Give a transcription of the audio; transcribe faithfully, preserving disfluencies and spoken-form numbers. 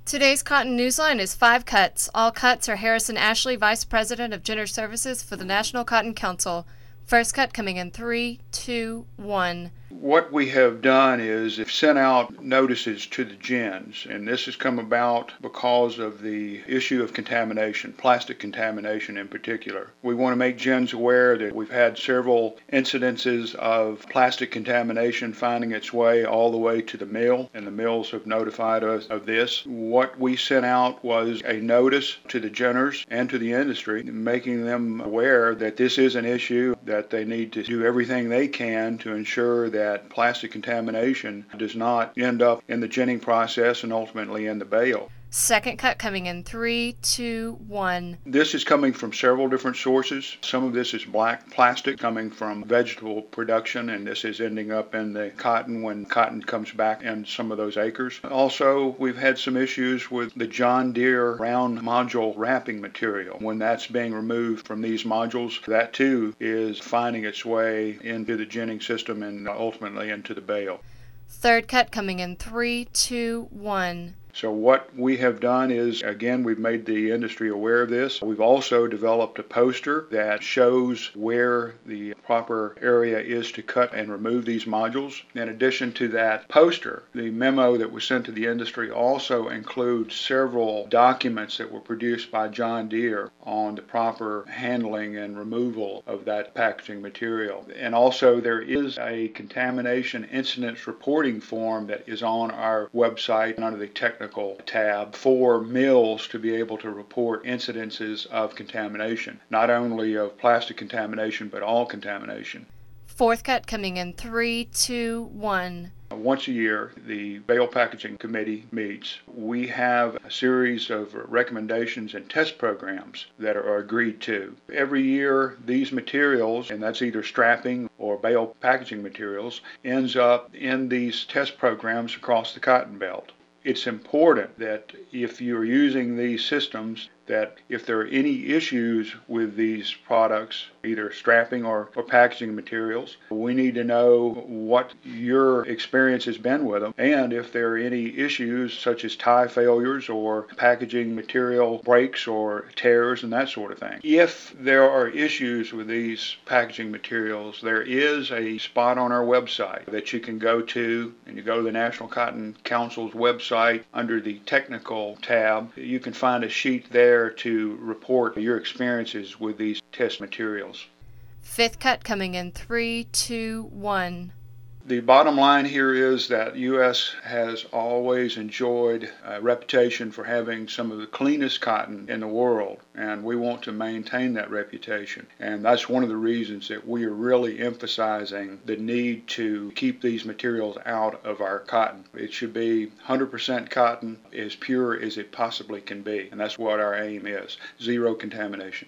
Today's Cotton Newsline is five cuts. All cuts are Harrison Ashley, Vice President of Gender Services for the National Cotton Council. First cut coming in three, two, one. What we have done is sent out notices to the gins, and this has come about because of the issue of contamination, plastic contamination in particular. We want to make gins aware that we've had several incidences of plastic contamination finding its way all the way to the mill, and the mills have notified us of this. What we sent out was a notice to the ginners and to the industry, making them aware that this is an issue, that they need to do everything they can to ensure that that plastic contamination does not end up in the ginning process and ultimately in the bale. Second cut coming in three, two, one. This is coming from several different sources. Some of this is black plastic coming from vegetable production, and this is ending up in the cotton when cotton comes back in some of those acres. Also, we've had some issues with the John Deere round module wrapping material. When that's being removed from these modules, that too is finding its way into the ginning system and ultimately into the bale. Third cut coming in three, two, one. So what we have done is, again, we've made the industry aware of this. We've also developed a poster that shows where the proper area is to cut and remove these modules. In addition to that poster, the memo that was sent to the industry also includes several documents that were produced by John Deere on the proper handling and removal of that packaging material. And also there is a contamination incidents reporting form that is on our website under the technical tab for mills to be able to report incidences of contamination, not only of plastic contamination, but all contamination. Fourth cut coming in three, two, one. Once a year, the Bale Packaging Committee meets. We have a series of recommendations and test programs that are agreed to. Every year, these materials, and that's either strapping or bale packaging materials, ends up in these test programs across the Cotton Belt. It's important that if you're using these systems, that if there are any issues with these products, either strapping or, or packaging materials, we need to know what your experience has been with them, and if there are any issues such as tie failures or packaging material breaks or tears and that sort of thing. If there are issues with these packaging materials, there is a spot on our website that you can go to, and you go to the National Cotton Council's website under the technical tab. You can find a sheet there to report your experiences with these test materials. Fifth cut coming in three, two, one. The bottom line here is that U S has always enjoyed a reputation for having some of the cleanest cotton in the world, and we want to maintain that reputation. And that's one of the reasons that we are really emphasizing the need to keep these materials out of our cotton. It should be one hundred percent cotton, as pure as it possibly can be, and that's what our aim is, zero contamination.